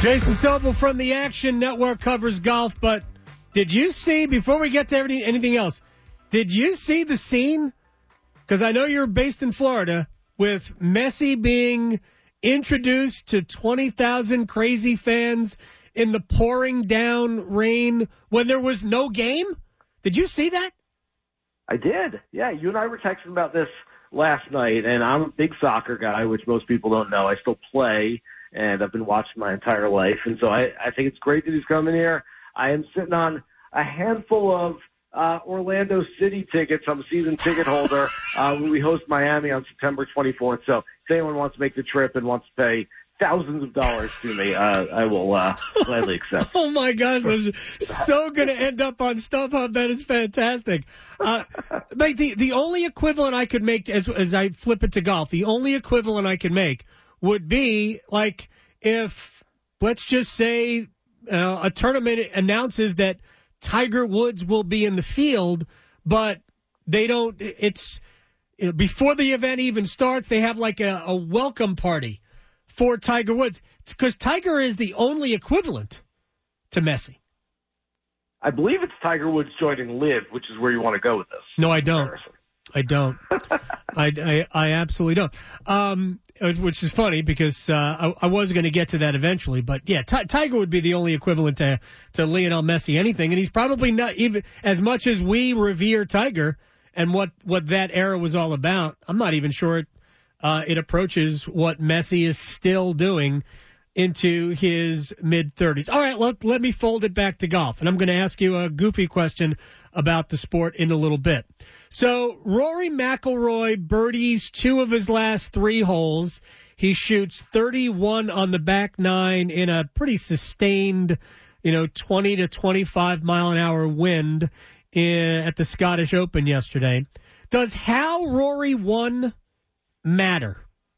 Jason Sobel from the Action Network covers golf, but did you see, before we get to anything else, did you see the scene? Because I know you're based in Florida, with Messi being introduced to 20,000 crazy fans in the pouring down rain when there was no game? Did you see that? I did. Yeah, you and I were texting about this last night, and I'm a big soccer guy, which most people don't know. I still play, and I've been watching my entire life, and so I think it's great that he's coming here. I am sitting on a handful of Orlando City tickets. I'm a season ticket holder when we host Miami on September 24th. So if anyone wants to make the trip and wants to pay thousands of dollars to me, I will gladly accept. Oh, my gosh. Those are so going to end up on StubHub. That is fantastic. Mate, the only equivalent I could make as I flip it to golf, the only equivalent I could make would be like if, let's just say, a tournament announces that Tiger Woods will be in the field, but they don't, it's, before the event even starts, they have like a welcome party for Tiger Woods. Because Tiger is the only equivalent to Messi. I believe it's Tiger Woods joining LIV, which is where you want to go with this. No, I don't. I don't. I absolutely don't. Which is funny because I was going to get to that eventually. But, yeah, Tiger would be the only equivalent to Lionel Messi anything. And he's probably not even as much as we revere Tiger and what that era was all about. I'm not even sure it approaches what Messi is still doing into his mid-30s. All right, let me fold it back to golf. And I'm going to ask you a goofy question about the sport in a little bit. So Rory McIlroy birdies 2 of his last 3 holes. He shoots 31 on the back 9 in a pretty sustained, 20 to 25 mile an hour wind at the Scottish Open yesterday. Does how Rory won matter?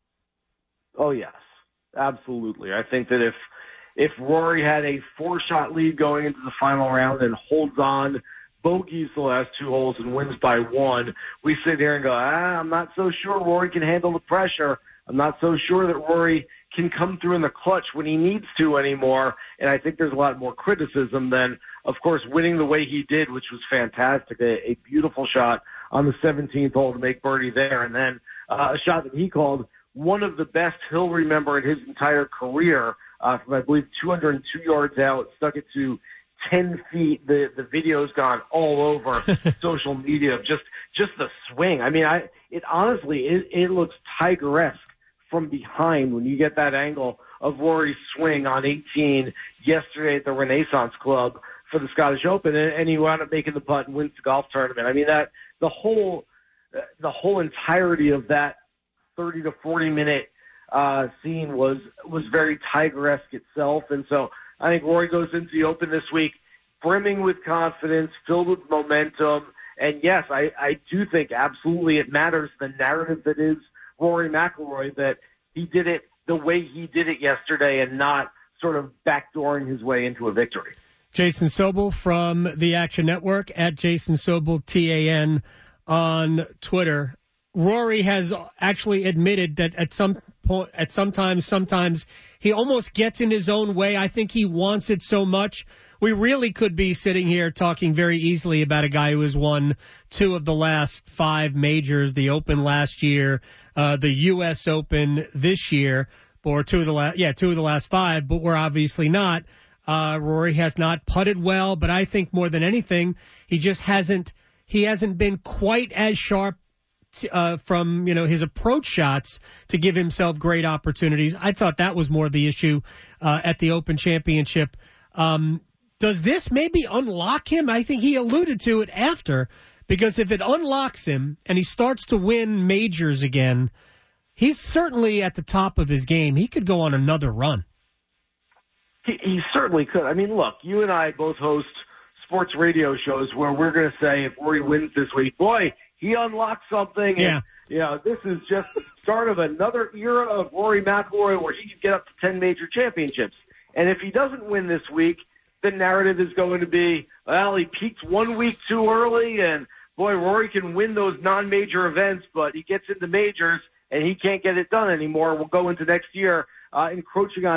Oh, yes, absolutely. I think that if Rory had a 4-shot lead going into the final round and holds on, bogeys the last 2 holes and wins by 1, we sit here and go, I'm not so sure Rory can handle the pressure. I'm not so sure that Rory can come through in the clutch when he needs to anymore. And I think there's a lot more criticism than, of course, winning the way he did, which was fantastic. A beautiful shot on the 17th hole to make birdie there. And then a shot that he called one of the best he'll remember in his entire career, from, I believe, 202 yards out, stuck it to 10 feet. The video's gone all over social media of just the swing. I mean, it honestly, it looks Tiger-esque from behind when you get that angle of Rory's swing on 18 yesterday at the Renaissance Club for the Scottish Open, and he wound up making the putt and wins the golf tournament. I mean, that the whole entirety of that 30 to 40 minute scene was very Tiger-esque itself. And so I think Rory goes into the Open this week brimming with confidence, filled with momentum. And yes, I do think absolutely it matters, the narrative that is Rory McIlroy, that he did it the way he did it yesterday and not sort of backdooring his way into a victory. Jason Sobel from the Action Network, at Jason Sobel, TAN, on Twitter. Rory has actually admitted that at some point, sometimes he almost gets in his own way. I think he wants it so much. We really could be sitting here talking very easily about a guy who has won 2 of the last 5 majors, the Open last year, the U.S. Open this year, or 2 of the last 5, but we're obviously not. Rory has not putted well, but I think more than anything, he hasn't been quite as sharp from his approach shots to give himself great opportunities. I thought that was more the issue at the Open Championship. Does this maybe unlock him? I think he alluded to it after, because if it unlocks him and he starts to win majors again, he's certainly at the top of his game. He could go on another run. He certainly could. I mean, look, you and I both host sports radio shows where we're going to say if Rory wins this week, boy, he unlocked something. Yeah. And, this is just the start of another era of Rory McIlroy where he could get up to 10 major championships. And if he doesn't win this week, the narrative is going to be, well, he peaked 1 week too early, and, boy, Rory can win those non-major events, but he gets into majors, and he can't get it done anymore. We'll go into next year encroaching on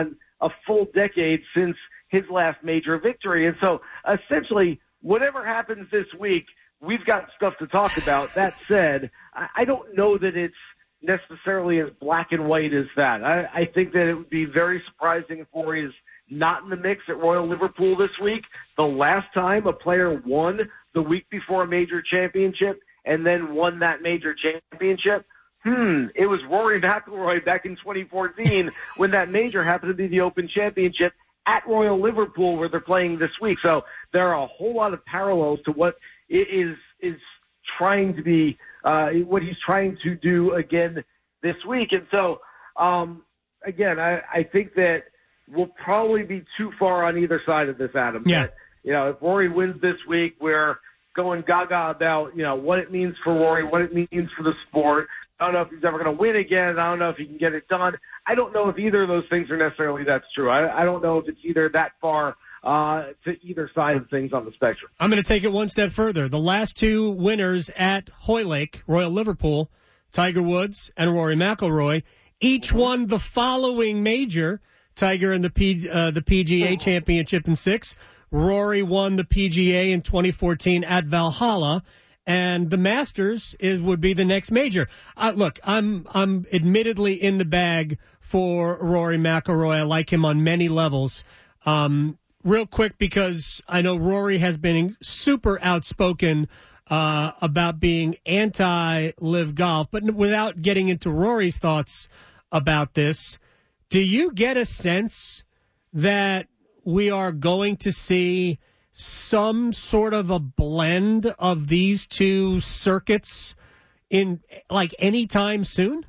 a full decade since his last major victory. And so essentially, whatever happens this week, we've got stuff to talk about. That said, I don't know that it's necessarily as black and white as that. I think that it would be very surprising if Rory is not in the mix at Royal Liverpool this week. The last time a player won the week before a major championship and then won that major championship, it was Rory McIlroy back in 2014 when that major happened to be the Open Championship at Royal Liverpool where they're playing this week. So there are a whole lot of parallels to what is trying to be what he's trying to do again this week. And so, again, I think that we'll probably be too far on either side of this, Adam. Yeah. But, if Rory wins this week, we're going gaga about, what it means for Rory, what it means for the sport. I don't know if he's ever going to win again. I don't know if he can get it done. I don't know if either of those things are necessarily that's true. I don't know if it's either that far to either side of things on the spectrum. I'm going to take it one step further. The last two winners at Hoylake, Royal Liverpool, Tiger Woods and Rory McIlroy, each won the following major. Tiger in the PGA Championship in 6. Rory won the PGA in 2014 at Valhalla. And the Masters would be the next major. Look, I'm admittedly in the bag for Rory McIlroy. I like him on many levels. Real quick, because I know Rory has been super outspoken about being anti-live golf, but without getting into Rory's thoughts about this, do you get a sense that we are going to see some sort of a blend of these two circuits in any time soon?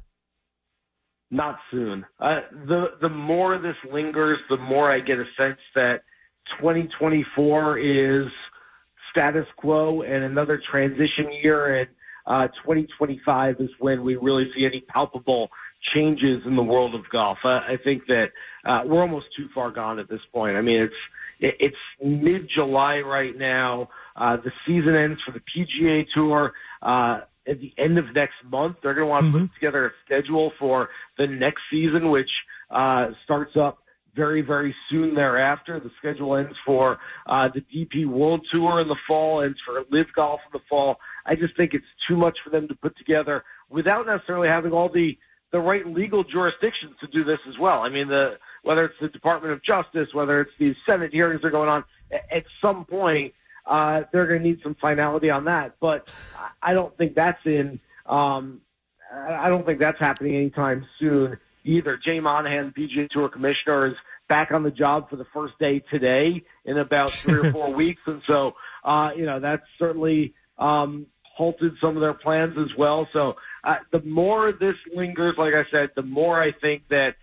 Not soon. The more this lingers, the more I get a sense that 2024 is status quo and another transition year, and 2025 is when we really see any palpable changes in the world of golf. I think that we're almost too far gone at this point. I mean, it's mid-July right now. The season ends for the PGA Tour at the end of next month. They're going to want to put together a schedule for the next season, which starts up very, very soon thereafter. The schedule ends for the DP World Tour in the fall, ends for Live Golf in the fall. I just think it's too much for them to put together without necessarily having all the right legal jurisdictions to do this as well. I mean, whether it's the Department of Justice, whether it's these Senate hearings that are going on, at some point they're going to need some finality on that. But I don't think that's I don't think that's happening anytime soon either. Jay Monahan, PGA Tour Commissioner, is back on the job for the first day today in about 3 or 4 weeks, and so that's certainly halted some of their plans as well. So the more this lingers, like I said, the more I think that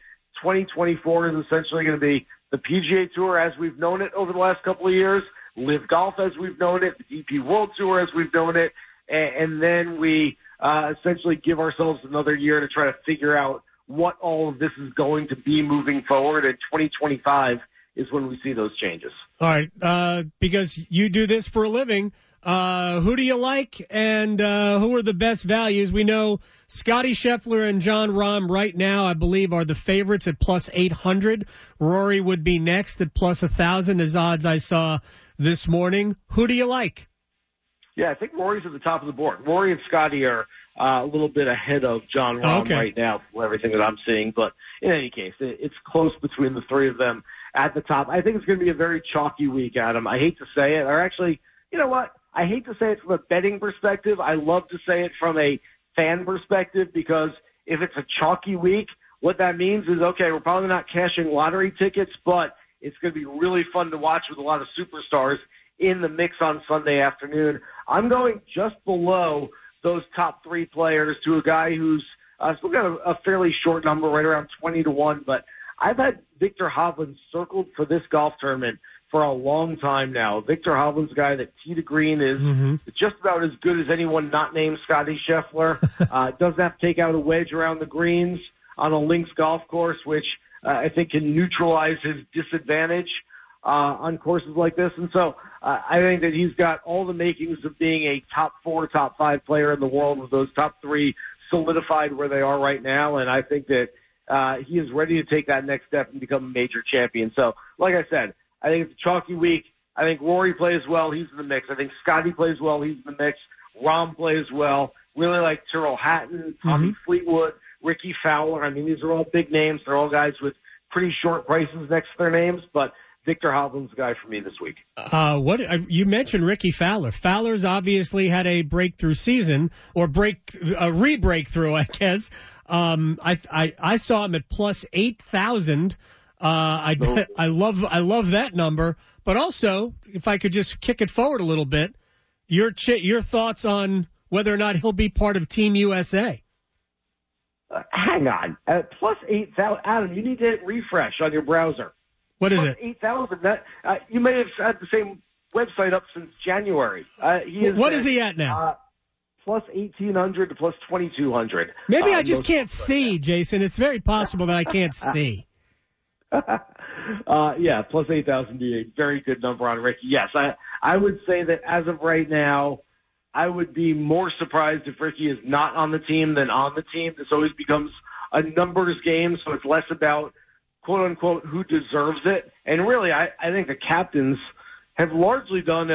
2024 is essentially going to be the PGA Tour as we've known it over the last couple of years, Live Golf as we've known it, the DP World Tour as we've known it, and then we essentially give ourselves another year to try to figure out what all of this is going to be moving forward. And 2025 is when we see those changes. All right, because you do this for a living, who do you like, and who are the best values? We know Scotty Scheffler and Jon Rahm right now, I believe, are the favorites at plus 800. Rory would be next at plus 1,000 as odds I saw this morning. Who do you like? Yeah, I think Rory's at the top of the board. Rory and Scotty are a little bit ahead of Jon Rahm right now for everything that I'm seeing. But in any case, it's close between the three of them at the top. I think it's going to be a very chalky week, Adam. I hate to say it. Or actually, you know what? I hate to say it from a betting perspective. I love to say it from a fan perspective, because if it's a chalky week, what that means is, okay, we're probably not cashing lottery tickets, but it's going to be really fun to watch with a lot of superstars in the mix on Sunday afternoon. I'm going just below those top three players to a guy who's still got a fairly short number, right around 20-1, but I've had Viktor Hovland circled for this golf tournament for a long time now. Viktor Hovland's a guy that tee to green is just about as good as anyone not named Scotty Scheffler. Doesn't have to take out a wedge around the greens on a links golf course, which I think can neutralize his disadvantage on courses like this. And so I think that he's got all the makings of being a top 4, top 5 player in the world, with those top 3 solidified where they are right now. And I think that he is ready to take that next step and become a major champion. So, like I said, I think it's a chalky week. I think Rory plays well. He's in the mix. I think Scotty plays well. He's in the mix. Rahm plays well. Really like Tyrrell Hatton, Tommy Fleetwood, Ricky Fowler. I mean, these are all big names. They're all guys with pretty short prices next to their names, but Victor Hovland's the guy for me this week. You mentioned Ricky Fowler. Fowler's obviously had a breakthrough season, or re-breakthrough, I guess. I saw him at plus 8,000. I love that number. But also, if I could just kick it forward a little bit, your thoughts on whether or not he'll be part of Team USA. Hang on. Plus 8,000. Adam, you need to hit refresh on your browser. What is plus it? 8,000. You may have had the same website up since January. What is he at now? Plus 1,800 to plus 2,200. Maybe I just can't see, Jason. It's very possible that I can't see. Yeah, plus 8,000 be a very good number on Ricky. Yes, I would say that as of right now, I would be more surprised if Ricky is not on the team than on the team. This always becomes a numbers game, so it's less about, quote-unquote, who deserves it. And really, I think the captains have largely done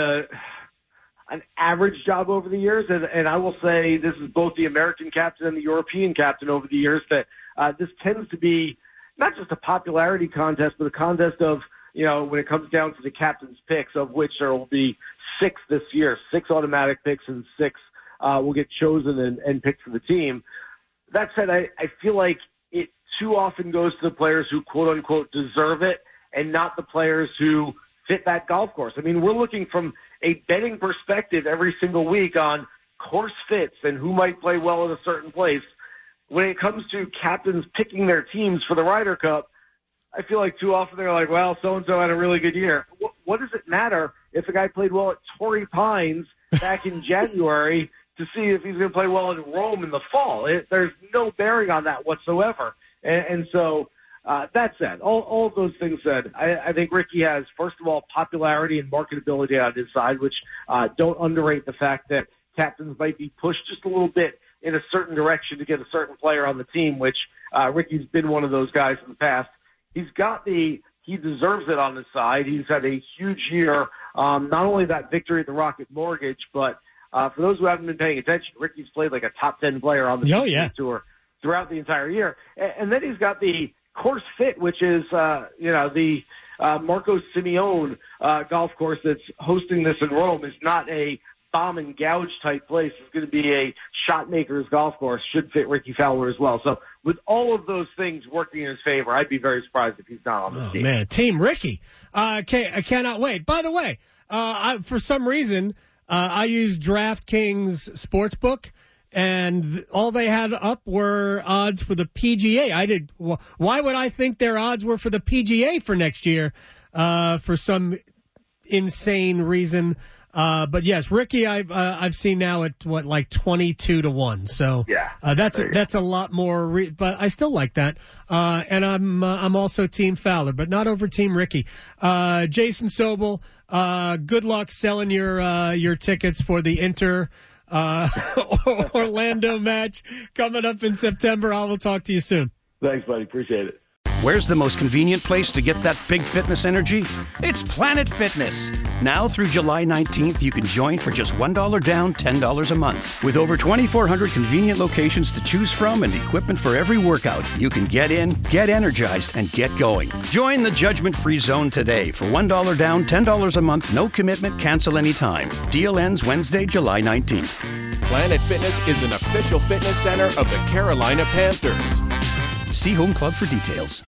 an average job over the years. And I will say this is both the American captain and the European captain over the years, that this tends to be not just a popularity contest, but a contest of, when it comes down to the captain's picks, of which there will be 6 this year, 6 automatic picks, and 6 will get chosen and picked for the team. That said, I feel like it too often goes to the players who, quote-unquote, deserve it, and not the players who fit that golf course. I mean, we're looking from a betting perspective every single week on course fits and who might play well at a certain place. When it comes to captains picking their teams for the Ryder Cup, I feel like too often they're like, well, so-and-so had a really good year. What does it matter if a guy played well at Torrey Pines back in January to see if he's going to play well in Rome in the fall? There's no bearing on that whatsoever. And so that said, all of those things said, I think Ricky has, first of all, popularity and marketability on his side, which don't underrate the fact that captains might be pushed just a little bit in a certain direction to get a certain player on the team, which Ricky's been one of those guys in the past. He's got he deserves it on his side. He's had a huge year, not only that victory at the Rocket Mortgage, but for those who haven't been paying attention, Ricky's played like a top 10 player on the PGA Tour throughout the entire year. And then he's got the course fit, which is, the Marco Simeone golf course that's hosting this in Rome is not a bomb and gouge type place. It's going to be a shot maker's golf course. Should fit Ricky Fowler as well. So with all of those things working in his favor, I'd be very surprised if he's not on the team. Man, Team Ricky. I cannot wait. By the way, for some reason, I used DraftKings Sportsbook, and all they had up were odds for the PGA. Why would I think their odds were for the PGA for next year? For some insane reason. But yes, Ricky, I've seen now at like 22 to 1. So yeah, that's a lot more. But I still like that. And I'm also Team Fowler, but not over Team Ricky. Jason Sobel, good luck selling your tickets for the Inter Orlando match coming up in September. I will talk to you soon. Thanks, buddy. Appreciate it. Where's the most convenient place to get that big fitness energy? It's Planet Fitness. Now through July 19th, you can join for just $1 down, $10 a month. With over 2,400 convenient locations to choose from and equipment for every workout, you can get in, get energized, and get going. Join the judgment-free zone today for $1 down, $10 a month, no commitment, cancel anytime. Deal ends Wednesday, July 19th. Planet Fitness is an official fitness center of the Carolina Panthers. See Home Club for details.